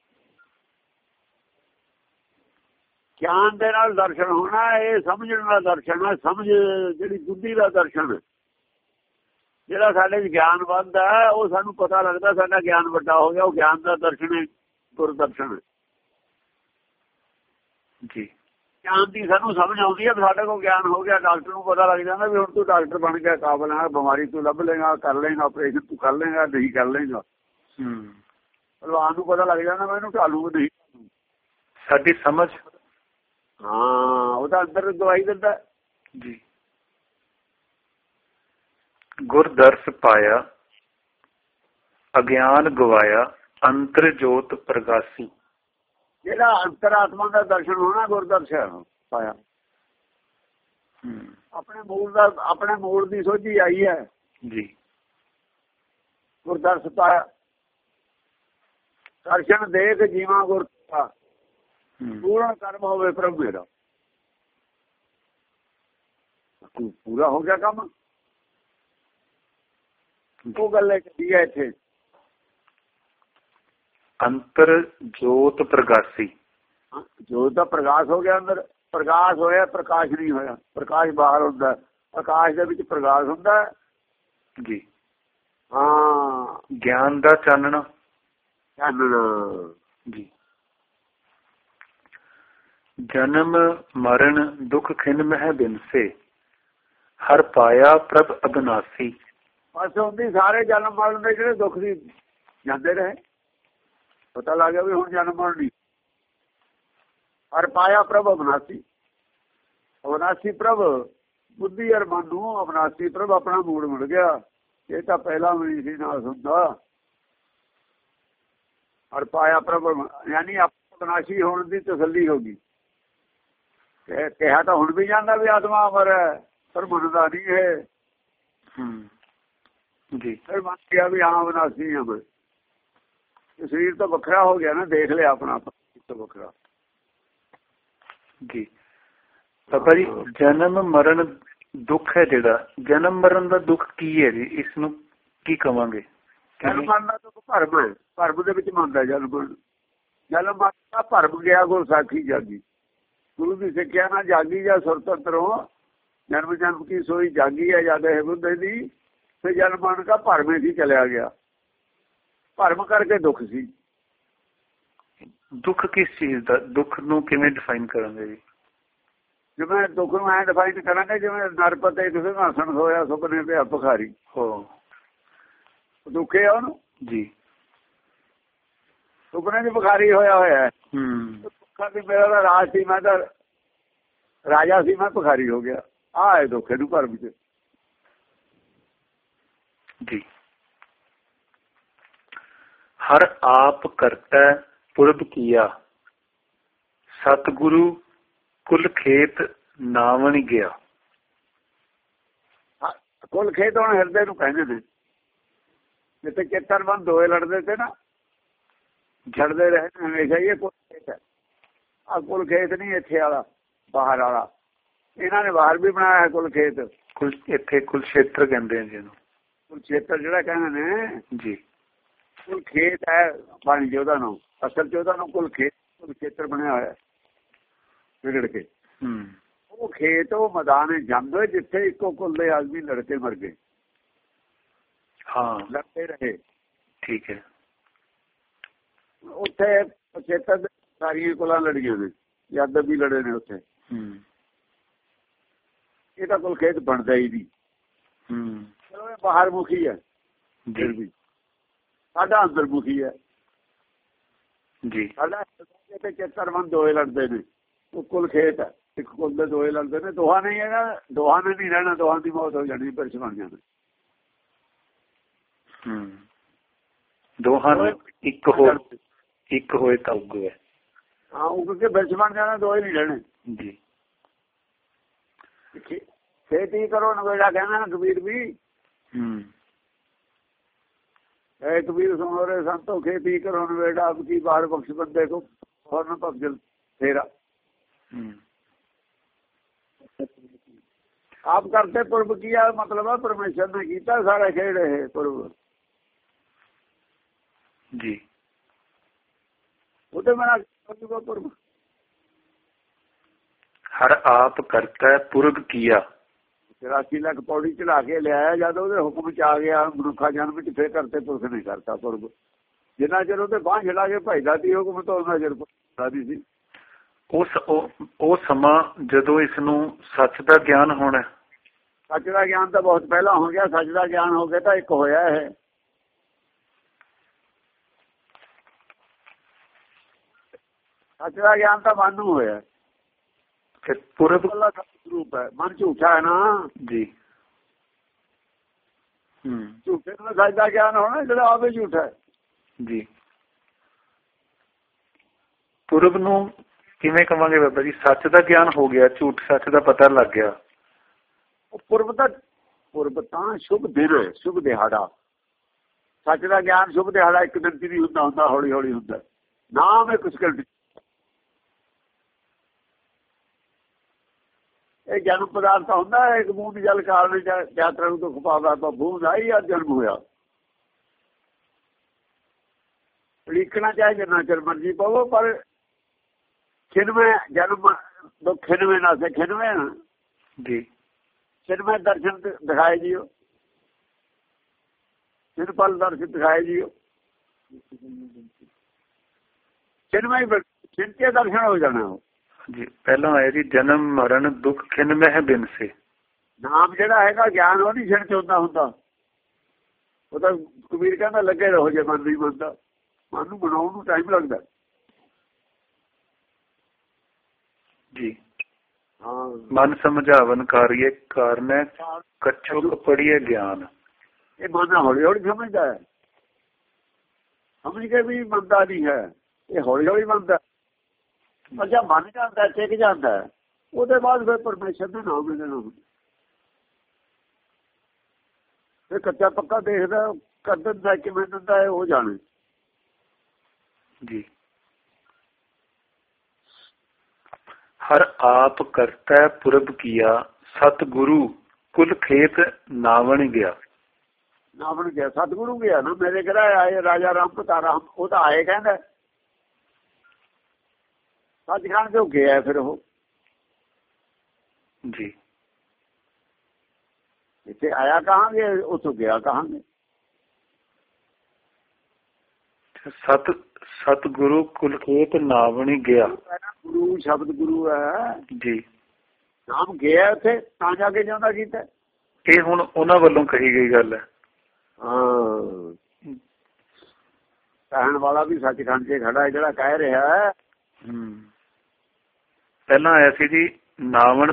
ਗਿਆਨ ਦੇ ਨਾਲ ਦਰਸ਼ਨ ਹੋਣਾ, ਇਹ ਸਮਝਣ ਦਾ ਦਰਸ਼ਨ ਹੈ। ਸਮਝ ਜਿਹੜੀ ਬੁੱਧੀ ਦਾ ਦਰਸ਼ਨ ਹੈ, ਜਿਹੜਾ ਸਾਡੇ ਚ ਗਿਆਨ ਵੱਧਦਾ, ਉਹ ਸਾਨੂੰ ਪਤਾ ਲੱਗਦਾ ਸਾਡਾ ਗਿਆਨ ਵੱਡਾ ਹੋ ਗਿਆ। ਉਹ ਗਿਆਨ ਦਾ ਦਰਸ਼ਨ ਹੈ, ਗੁਰ ਦਰਸ਼ਨ ਜੀ। ਗਿਆਨ ਦੀ ਸਾਨੂੰ ਸਮਝ ਆਉਂਦੀ ਹੈ, ਸਾਡੇ ਕੋਲ ਗਿਆਨ ਹੋ ਗਿਆ। ਡਾਕਟਰ ਨੂੰ ਪਤਾ ਲੱਗ ਜਾਂਦਾ ਵੀ ਹੁਣ ਤੂੰ ਡਾਕਟਰ ਬਣ ਗਿਆ, ਕਾਬਲ ਹੈ, ਬਿਮਾਰੀ ਤੂੰ ਲੱਭ ਲੇਗਾ, ਕਰ ਲੇਗਾ, ਆਪਰੇਸ਼ਨ ਤੂੰ ਕਰ ਲੇਗਾ, ਨਹੀਂ ਕਰ ਲੇਗਾ। ਭਲਵਾਨ ਨੂੰ ਪਤਾ ਲੱਗ ਜਾਂਦਾ ਮੈਨੂੰ ਢਾਲੂ ਨਹੀਂ। ਸਾਡੀ ਸਮਝ, ਹਾਂ, ਉਹ ਤਾਂ ਅੰਦਰ ਦਵਾਈ ਦਿੰਦਾ ਜੀ। ਗੁਰ ਦਰਸ ਪਾਇਆ ਅਗਿਆਨ ਗਵਾਇਆ, ਅੰਤਰ ਜੋਤ ਪ੍ਰਗਾਸੀ। ਜਿਹੜਾ ਅੰਤਰਾਤਮਾ ਦਾ ਦਰਸ਼ਨ ਹੋਣਾ, ਗੁਰ ਦਰਸ਼ਨ ਪਾਇਆ। ਆਪਣੇ ਮੂਲ ਦਾ, ਆਪਣੇ ਮੂਲ ਦੀ ਸੋਝੀ ਆਈ ਹੈ ਜੀ। ਗੁਰ ਦਰਸ ਪਾਇਆ, ਦਰਸ਼ਨ ਦੇਖ ਜੀਵਾਂ ਗੁਰ ਦਾ, ਪੂਰਨ ਕਰਮ ਹੋਵੇ ਪ੍ਰਭੂ ਮੇਰਾ। ਪੂਰਾ ਹੋ ਗਿਆ ਕੰਮ। ਉਹ ਗੱਲ ਹੈ ਇੱਥੇ, ਅੰਤਰ ਜੋਤ ਪ੍ਰਗਾਸੀ। ਜੋਤ ਦਾ ਪ੍ਰਕਾਸ਼ ਹੋ ਗਿਆ ਅੰਦਰ। ਪ੍ਰਕਾਸ਼ ਹੋਇਆ, ਪ੍ਰਕਾਸ਼ ਨਹੀਂ ਹੋਇਆ। ਪ੍ਰਕਾਸ਼ ਬਾਹਰ ਹੁੰਦਾ, ਆਕਾਸ਼ ਦੇ ਵਿੱਚ ਪ੍ਰਕਾਸ਼ ਹੁੰਦਾ ਜੀ। ਹਾਂ, ਗਿਆਨ ਦਾ ਚਾਨਣਾ ਜੀ। ਜਨਮ ਮਰਨ ਦੁਖ ਖਿਨ ਮਹਿ ਬਿਨਸੇ, ਹਰ ਪਾਇਆ ਪ੍ਰਭ ਅਬਨਾਸੀ। ਬਸ ਹੁੰਦੀ ਸਾਰੇ ਜਨਮ ਮਰਨ ਦੇ ਜਿਹੜੇ ਦੁੱਖ ਦੀ ਜਾਂਦੇ ਰਹੇ, ਪਤਾ ਲੱਗ ਗਿਆ ਵੀ ਹੁਣ ਜਨਮ ਮਰਨ ਨਹੀਂ। ਹਰ ਪਾਇਆ ਪ੍ਰਭ ਅਬਨਾਸੀ, ਅਬਨਾਸੀ ਪ੍ਰਭ ਬੁੱਧੀ ਅਰ ਮਨ ਨੂੰ ਅਬਨਾਸੀ ਪ੍ਰਭ ਆਪਣਾ ਮੂੜ ਮਿਲ ਗਿਆ। ਇਹ ਤਾਂ ਪਹਿਲਾਂ ਵੀ ਨਹੀਂ ਸੀ ਨਾ ਸੁਣਦਾ। ਹਰ ਪਾਇਆ ਪ੍ਰਭ ਯਾਨੀ ਅਬਨਾਸੀ ਹੋਣ ਦੀ ਤਸੱਲੀ ਹੋ ਗਈ। ਕਿਹਾ ਤਾਂ ਹੁਣ ਵੀ ਜਾਂਦਾ ਵੀ ਆਤਮਾ ਅਮਰ ਹੈ, ਪਰ ਮੰਨਦਾ ਨਹੀਂ ਹੈ ਜੀ। ਫਿਰ ਮੰਨ ਗਿਆ ਵੀ ਹਾਂ ਅਬਨਾਸੀ ਹਾਂ ਮੈਂ। ਸਰੀਰ ਤਾਂ ਵੱਖਰਾ ਹੋ ਗਿਆ ਨਾ, ਦੇਖ ਲਿਆ ਆਪਣਾ ਤੋਂ ਵੱਖਰਾ ਜੀ। ਬਾਬਾ ਜੀ ਜਨਮ ਮਰਨ ਦੁੱਖ ਹੈ ਜਿਹੜਾ, ਜਨਮ ਮਰਨ ਦਾ ਦੁੱਖ ਕੀ ਹੈ ਜੀ, ਇਸ ਨੂੰ ਕੀ ਕਵਾਂਗੇ? ਜਨਮ ਮਰਨ ਦਾ ਦੁੱਖ ਭਰਮ ਹੈ, ਭਰਮ ਦੇ ਵਿੱਚ ਮੰਨਦਾ ਜਨਮ ਮਰਨ ਦਾ ਭਰਮ ਗਿਆ। ਗੁਰੂ ਸਾਖੀ ਜਾਗੀ, ਗੁਰੂ ਦੀ ਸਿੱਖਿਆ ਨਾਲ ਜਾਗੀ ਜਾਂ ਸੁਰਤੰਤਰੋਂ ਜਨਮ ਜਨਮ ਕੀ ਸੋਈ ਜਾਗੀ ਹੈ ਜਦ ਇਹ ਬੁੱਧ ਦੀ। ਫਿਰ ਜਨਮ ਮਰਨ ਦਾ ਭਰਮ ਹੀ ਚਲਿਆ ਗਿਆ, ਭਰਮ ਕਰਕੇ ਦੁੱਖ ਸੀ। ਦੁੱਖ ਕਿਸ ਚੀਜ਼ ਦਾ? ਦੁੱਖ ਨੂੰ ਕਿਵੇਂ ਡਿਫਾਈਨ ਕਰਾਂਗੇ ਜੀ? ਜਿਵੇਂ ਦੁੱਖ ਨੂੰ ਐਂ ਡਿਫਾਈਨ ਕਰਾਂਗੇ ਜਿਵੇਂ ਨਰਪਤ ਇੱਕ ਸਿੰਘਾਸਣ ਹੋਇਆ ਸੁਪਨੇ ਪਿਆ ਭਿਖਾਰੀ, ਦੁੱਖੇ ਆ ਉਹਨੂੰ ਜੀ। ਸੁਪਨੇ ਦੀ ਭਿਖਾਰੀ ਹੋਇਆ ਦੁੱਖਾਂ ਦੀ ਮੇਰਾ ਤਾਂ ਰਾਜ ਸੀ, ਮੈਂ ਤਾਂ ਰਾਜਾ ਸੀ, ਮੈਂ ਭਿਖਾਰੀ ਹੋ ਗਿਆ। ਆਹ ਹੈ ਦੁੱਖੇ ਨੂੰ ਭਰਮ ਚ ਜੀ। ਹਰ ਆਪ ਕਰਤਾ ਪੁਰਬ ਕੀਆ, ਸਤਿਗੁਰੂ ਕੁਲ ਖੇਤ ਨਾਵਣ ਗਿਆ। ਕੁਲ ਖੇਤ ਹੁਣ ਹਿਰਦੇ ਨੂੰ ਕਹਿੰਦੇ ਨੇ। ਜਿੱਥੇ ਚੇਤਨ ਮਨ ਦੋਏ ਲੜਦੇ ਤੇ ਨਾ, ਛੱਡਦੇ ਰਹੇ ਹਮੇਸ਼ਾ ਹੀ। ਇਹ ਕੁਲ ਖੇਤ ਹੈ, ਆਹ ਕੁਲ ਖੇਤ ਨਹੀਂ ਇੱਥੇ ਵਾਲਾ, ਬਾਹਰ ਵਾਲਾ। ਇਹਨਾਂ ਨੇ ਬਾਹਰ ਵੀ ਬਣਾਇਆ ਹੈ ਕੁਲ ਖੇਤ। ਇੱਥੇ ਕੁਲਸ਼ੇਤਰ ਕਹਿੰਦੇ ਆ ਜਿਹਨੂੰ, ਕੁਲਸ਼ੇਤਰ ਜਿਹੜਾ ਕਹਿੰਦੇ ਨੇ ਜੀ। ਕੁਲ ਖੇਤ ਹੈ ਬਣ ਗਿਆ ਉਹਦਾ ਨਾਮ, ਅਸਲ ਚ ਉਹਦਾ ਨਾਮ ਕੁਲ ਖੇਤ ਕੁਲਸ਼ੇਤਰ ਬਣਿਆ ਹੋਇਆ ਵਿਗੜ ਕੇ। ਉਹ ਖੇਤ ਉਹ ਮੈਦਾਨ ਜੰਗ ਜਿੱਥੇ ਇੱਕੋ ਕੁਲ ਦੇ ਆਦਮੀ ਲੜਕੇ ਮਰ ਗਏ। ਹਾਂ, ਲੜਦੇ ਰਹੇ, ਠੀਕ ਹੈ। ਉੱਥੇ ਕੁਲਸ਼ੇਤਰ ਸਾਰੀਆਂ ਕੁਲਾਂ ਲੜੀਆਂ ਨੇ, ਯਾਦਵ ਵੀ ਲੜੇ ਨੇ ਉੱਥੇ। ਇਹ ਤਾਂ ਕੁਲ ਖੇਤ ਬਣਦਾ ਹੀ ਨਹੀਂ। ਚਲੋ ਇਹ ਬਾਹਰ ਮੁਖੀ ਹੈ, ਫਿਰ ਵੀ ਸਾਡਾ ਅੰਦਰ ਮੁਖੀ ਹੈ ਜੀ। ਸਾਡਾ ਚੇਤਰ ਮਨ ਦੋਏ ਲੜਦੇ ਨੇ, ਉਹ ਕੁਲ ਖੇਤ ਹੈ। ਇੱਕ ਕੁਲ ਦੇ ਦੋਏ ਲੜਦੇ ਨੇ, ਦੋਹਾਂ ਨੇ ਹੈਗਾ, ਦੋਹਾਂ ਨੇ ਨਹੀਂ ਰਹਿਣਾ, ਦੋਹਾਂ ਦੀ ਮੌਤ ਹੋ ਜਾਣੀ, ਪਿਰਛ ਬਣ ਜਾਣਾ। ਦੋਹਾਂ ਨੂੰ ਇੱਕ ਹੋਏ ਤਾਂ ਉੱਗ ਹੈ। ਹਾਂ, ਉੱਗ ਕੇ ਪਿਰਛ ਬਣ ਜਾਣਾ, ਦੋਏ ਨਹੀਂ ਰਹਿਣੇ ਜੀ। ਖੇਤੀ ਕਰੋ ਨਵੇੜਾ ਕਹਿੰਦਾ ਨਾ ਕਬੀਰ ਵੀ। ਕਬੀਰ ਸੁਣੋ ਰੇ ਸੰਤੋ ਖੇਤੀ ਕਰੋ ਨਵੇੜਾ, ਆਪ ਕੀ ਬਾਹਰ ਬਖਸ਼ ਬੰਦੇ को और न भगजल तेरा। आप करते पूर्व किया, मतलब है परमेश्वर ने किया सारा खेड़ है पूर्व जी। वो तो मेरा पूर्व हर आप करता पूर्व किया। 84 ਲੱਖ ਪੌੜੀ ਚੜਾ ਕੇ ਲਿਆਇਆ, ਜਦ ਉਹਦੇ ਹੁਕਮ ਚ ਆ ਗਿਆ ਮਨੁੱਖਾ ਜਨਮ ਚ, ਫੇਰ ਕਰਤੇ ਪੁਰਖ ਨਹੀਂ ਕਰਤਾ ਪੁਰਬ। ਜਿੰਨਾ ਚਿਰ ਉਹਦੇ ਬਾਂਹ ਛੜਾ ਕੇ ਭਜਦਾ ਸੀ ਹੁਕਮ ਤੋਂ, ਉਹਨਾਂ ਚਿਰ ਕਰਦੀ ਸੀ। ਉਹ ਸਮਾਂ ਜਦੋਂ ਇਸ ਨੂੰ ਸੱਚ ਦਾ ਗਿਆਨ ਹੋਣਾ। ਸੱਚ ਦਾ ਗਿਆਨ ਤਾਂ ਬਹੁਤ ਪਹਿਲਾਂ ਹੋ ਗਿਆ। ਸੱਚ ਦਾ ਗਿਆਨ ਹੋ ਗਿਆ ਤਾਂ ਇੱਕ ਹੋਇਆ ਇਹ। ਸੱਚ ਦਾ ਗਿਆਨ ਤਾਂ ਮਨ ਨੂੰ ਹੋਇਆ। ਪੁਰਬ ਰੂਪ ਹੈ, ਮਨ ਝੂਠਾ ਹੈ ਨਾ ਜੀ। ਝੂਠੇ ਨੂੰ ਸੱਚ ਦਾ ਗਿਆਨ ਹੋਣਾ, ਜਿਹੜਾ ਆਪੇ ਝੂਠਾ ਹੈ ਜੀ। ਪੁਰਬ ਨੂੰ ਕਿਵੇਂ ਕਵਾਂਗੇ ਬਾਬਾ ਜੀ? ਸੱਚ ਦਾ ਗਿਆਨ ਹੋ ਗਿਆ, ਝੂਠ ਸੱਚ ਦਾ ਪਤਾ ਲੱਗ ਗਿਆ। ਪੁਰਬ ਤਾਂ ਸ਼ੁਭ ਦਿਨ ਹੈ, ਸ਼ੁਭ ਦਿਹਾੜਾ। ਸੱਚ ਦਾ ਗਿਆਨ ਸ਼ੁਭ ਦਿਹਾੜਾ ਇੱਕ ਦਿਨ ਚ ਨਹੀਂ ਹੁੰਦਾ, ਹੌਲੀ ਹੌਲੀ ਹੁੰਦਾ। ਨਾਮ ਹੈ ਕੁਛ ਘੰਟੇ। ਇਹ ਜਨਮ ਪਦਾਰਥ ਹੁੰਦਾ ਹੈ, ਇੱਕ ਬੂੰਦ ਜਲ ਕਾਰਨ ਯਾਤਰਾ ਨੂੰ ਦੁੱਖ ਪਾਉਂਦਾ ਤਾਂ ਬੂੰਦ ਆਈ ਆ, ਜਨਮ ਹੋਇਆ। ਲਿਖਣਾ ਚਾਹੇ ਜਿੰਨਾ ਚਿਰ ਮਰਜ਼ੀ ਪਵੋ, ਪਰ ਖਿਨਵੇਂ ਜਨਮ ਦੁੱਖ ਖਿਨਵੇਂ ਨਾ ਸੇ ਖਿਨਵੇਂ ਜੀ। ਖਿਨਵੇਂ ਦਰਸ਼ਨ ਦਿਖਾਏ ਜੀਓ, ਨਿਰਪਲ ਦਰਸ਼ਨ ਦਿਖਾਏ ਜੀਓ। ਖਿਨਵੇਂ ਖਿਨਕੇ ਦਰਸ਼ਨ ਹੋ ਜਾਣਾ ਉਹ ਜੀ। ਪਹਿਲਾਂ ਆਇਆ ਜੀ ਜਨਮ ਮਰਨ ਦੁੱਖ ਖਿਨਮਹਿ ਬਿਨ ਸੇ। ਨਾਮ ਜਿਹੜਾ ਹੈਗਾ ਗਿਆਨ ਉਹ ਨਹੀਂ ਛਿਣ ਚ ਹੁੰਦਾ। ਉਹ ਤਾਂ ਕਬੀਰ ਕਹਿੰਦਾ ਲੱਗੇ ਰਹੋ ਜੇ ਮਨ ਨਹੀਂ ਮੰਨਦਾ, ਮਨ ਨੂੰ ਬਣਾਉਣ ਨੂੰ ਟਾਈਮ ਲੱਗਦਾ ਜੀ। ਹਾਂ ਮਨ ਸਮਝਾਵਨ ਕਾਰੀਏ ਕਾਰਨ ਕੱਚੋ ਕਪੜੀਏ ਗਿਆਨ। ਇਹ ਮਨ ਹੌਲੀ ਹੌਲੀ ਸਮਝਦਾ ਹੈ, ਸਮਝ ਕੇ ਵੀ ਮੰਨਦਾ ਨਹੀਂ ਹੈ, ਇਹ ਹੌਲੀ ਹੌਲੀ ਮੰਨਦਾ। ਪਰ ਜਦ ਮੰਨ ਜਾਂਦਾ ਟਿਕ ਜਾਂਦਾ ਉਹਦੇ ਬਾਅਦ ਫਿਰ ਪਰਮੇਸ਼ਰ ਦੇ ਨਾਮ ਲੈਣਾ ਹੁੰਦਾ। ਇਹ ਕੱਚਾ ਪੱਕਾ ਦੇਖਦਾ ਕਰ ਦਿੰਦਾ ਕਿਵੇਂ ਦਿੰਦਾ ਹੈ ਉਹ ਜਾਣੇ ਜੀ। ਹਰ ਆਪ ਕਰਤਾ ਪੁਰਬ ਕੀਆ ਸਤਿਗੁਰੂ ਕੁਲ ਖੇਤ ਨਾਵਣ ਗਿਆ। ਨਾਵਣ ਗਿਆ ਸਤਿਗੁਰੂ ਗਿਆ ਨਾ, ਮੇਰੇ ਕਿਹੜਾ ਆਏ ਰਾਜਾ ਰਾਮ ਪਤਾਰਾ, ਉਹ ਤਾਂ ਆਏ ਕਹਿੰਦਾ ਸੱਚਖੰਡ ਤੋਂ ਗਿਆ ਫਿਰ ਉਹ ਜੀ। ਇੱਥੇ ਆਇਆ ਕਹਾਂਗੇ, ਉੱਥੋਂ ਗਿਆ ਕਹਾਂਗੇ। ਸਤਿਗੁਰੂ ਕੁਲਖੇਤ ਨਾਵਣੀ ਗਿਆ। ਗੁਰੂ ਸ਼ਬਦ ਗੁਰੂ ਹੈ ਜੀ। ਨਾਮ ਗਿਆ ਉੱਥੇ ਤਾਂ ਜਾ ਕੇ ਜਾਂਦਾ ਕੀਤਾ। ਇਹ ਹੁਣ ਉਹਨਾਂ ਵੱਲੋਂ ਕਹੀ ਗਈ ਗੱਲ ਹੈ। ਹਾਂ ਕਹਿਣ ਵਾਲਾ ਵੀ ਸੱਚਖੰਡ 'ਚ ਖੜਾ ਹੈ ਜਿਹੜਾ ਕਹਿ ਰਿਹਾ ਹੈ। ਪਹਿਲਾਂ ਆਇਆ ਸੀ ਜੀ ਨਾਵਣ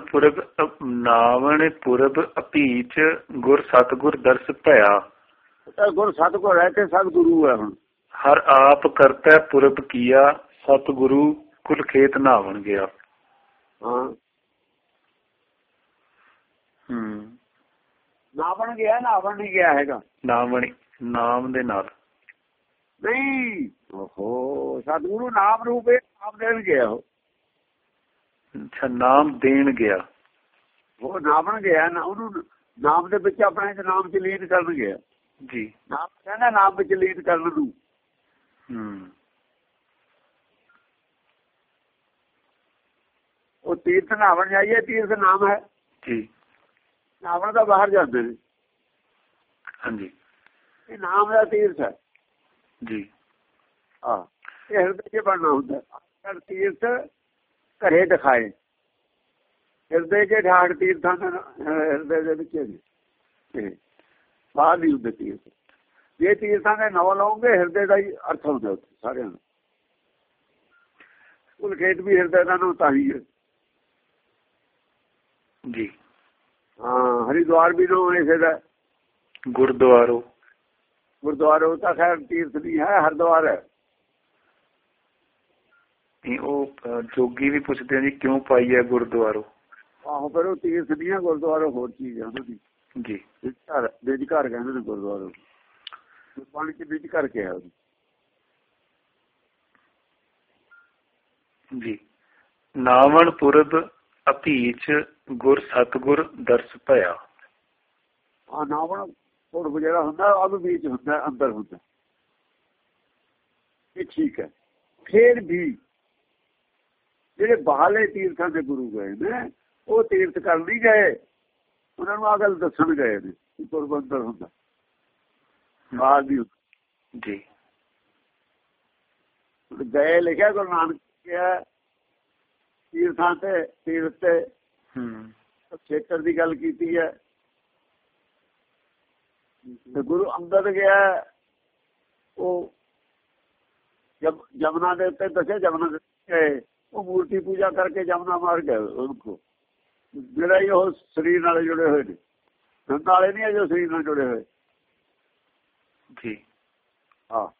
ਪੁਰਬ ਅਪੀਚ ਗੁਰ ਸਤਗੁਰ ਦਰਸ ਭਇਆ। ਗੁਰ ਸਤਗੁਰ ਹੈ ਤੇ ਸਤਿਗੁਰੂ ਹੈ। ਹੁਣ ਹਰ ਆਪ ਕਰਤਾ ਪੁਰਬ ਕੀਆ ਸਤਿਗੁਰੂ ਕੁਲ ਖੇਤ ਨਾਵਣ ਗਿਆ। ਹਾਂ ਨਾਵਣ ਗਿਆ, ਨਾਵਣ ਨਹੀਂ ਗਿਆ ਹੈਗਾ। ਨਾਵਣੀ ਨਾਮ ਦੇ ਨਾਲ ਨਹੀਂ, ਓਹੋ ਸਤਿਗੁਰੂ ਨਾਮ ਰੂਪ ਹੈ, ਨਾਮ ਦੇਣ ਗਿਆ ਉਹ। ਅੱਛਾ ਨਾਮ ਦੇਣ ਗਿਆ, ਉਹ ਨਾਵਣ ਗਿਆ ਨਾ, ਉਹਨੂੰ ਨਾਮ ਦੇ ਵਿੱਚ ਆਪਣੇ ਨਾਮ ਚ ਲੀਨ ਕਰਨ ਗਿਆ ਜੀ। ਨਾਮ ਕਹਿੰਦਾ ਨਾਮ ਵਿੱਚ ਲੀਨ ਕਰਨ ਨੂੰ। ਉਹ ਤੀਰਥ ਨਾਵਣ ਜਾਈਏ, ਤੀਰਥ ਨਾਮ ਹੈ ਜੀ। ਨਾਵਣ ਤਾਂ ਬਾਹਰ ਜਾਂਦੇ ਨੇ। ਹਾਂਜੀ ਇਹ ਨਾਮ ਦਾ ਤੀਰਥ ਹੈ ਜੀ। ਹਾਂ ਇਹ ਹਿਰਦੇ 'ਚ ਬਣਨਾ ਹੁੰਦਾ। ਤੀਰਥ ਘਰੇ ਦਿਖਾਏ, ਹਿਰਦੇ 'ਚ ਠਾਠ ਤੀਰਥਾਂ ਦਾ ਹਿਰਦੇ ਦੇ ਵਿੱਚ ਬਾਹਰ ਨਹੀਂ ਹੁੰਦੇ ਤੀਰਥ। ਜੇ ਤੀਰਥਾਂ ਦੇ ਨਾਂ ਲਾਉਂਗੇ ਹਿਰਦੇ ਦਾ ਹੀ ਅਰਥ ਹੁੰਦਾ ਉੱਥੇ ਸਾਰਿਆਂ ਨੂੰ। ਕੁਲਖੇਤ ਵੀ ਹਿਰਦੇ ਦਾ ਨਾਮ ਤਾਂ ਹੀ ਹੈ ਜੀ। ਹਾਂ ਹਰਿਦੁਆਰ ਵੀ ਨਾਮ ਇਸੇ ਦਾ। ਗੁਰਦੁਆਰੋ ਤਾਂ ਖੈਰ ਤੀਰਥ ਨਹੀਂ ਹੈ, ਹਰਿਦੁਆਰ ਹੈ। ਉਹ ਜੋਗੀ ਵੀ ਪੁੱਛਦੇ ਆ ਜੀ ਕਿਉਂ ਪਾਈ ਹੈ ਗੁਰਦੁਆਰੋ। ਆਹੋ ਪਰ ਉਹ ਤੀਰਥ ਨਹੀਂ ਹੈ, ਗੁਰਦੁਆਰਾ ਹੋਰ ਚੀਜ਼ ਹੈ ਉਹਨਾਂ ਦੀ ਜੀ। ਨਿਜ ਘਰ ਕਹਿੰਦੇ ਨੇ ਗੁਰਦੁਆਰਾ, ਪਾਣੀ ਚ ਨਿਜ ਘਰ ਕਿਹਾ ਉਹਦੀ ਜੀ। ਨਾਵਣ ਪੁਰਬ ਅਪੀਚ ਗੁਰ ਸਤਗੁਰ ਦਰਸ ਭਇਆ। ਹਾਂ ਨਾਵਣ ਪੁਰਬ ਜਿਹੜਾ ਹੁੰਦਾ ਉਹ ਵਿੱਚ ਹੁੰਦਾ, ਅੰਦਰ ਹੁੰਦਾ। ਇਹ ਠੀਕ ਹੈ। ਫੇਰ ਵੀ ਜਿਹੜੇ ਬਾਹਰਲੇ ਤੀਰਥਾਂ ਦੇ ਗੁਰੂ ਗਏ ਨੇ ਉਹ ਤੀਰਥ ਕਰਨ ਨਹੀਂ ਗਏ, ਉਹਨਾਂ ਨੂੰ ਆਹ ਗੱਲ ਦੱਸਣ ਗਏ ਨੇ ਕਿ ਪੁਰਬ ਅੰਦਰ ਹੁੰਦਾ, ਬਾਹਰ ਨਹੀਂ ਹੁੰਦਾ ਜੀ। ਗਏ ਲਿਖਿਆ ਗੁਰੂ ਨਾਨਕ ਕਿਹਾ ਤੀਰਥਾਂ ਤੇ ਤੀਰਥ ਤੇ ਖੇਤਰ ਦੀ ਗੱਲ ਕੀਤੀ ਹੈ। ਤੇ ਗੁਰੂ ਅੰਗਦ ਗਿਆ, ਉਹ ਜਮਨਾ ਦੇ ਉੱਤੇ ਦੱਸਿਆ, ਜਮਨਾ ਦੇ ਗਏ, ਉਹ ਮੂਰਤੀ ਪੂਜਾ ਕਰਕੇ ਜਮਨਾ ਮਾਰ ਗਏ ਉਹਨੂੰ। ਜਿਹੜਾ ਹੀ ਉਹ ਸਰੀਰ ਨਾਲ ਜੁੜੇ ਹੋਏ ਨੇ, ਸੰਤ ਵਾਲੇ ਨਹੀਂ ਹੈ ਜੋ ਸਰੀਰ ਨਾਲ ਜੁੜੇ ਹੋਏ ਜੀ। ਹਾਂ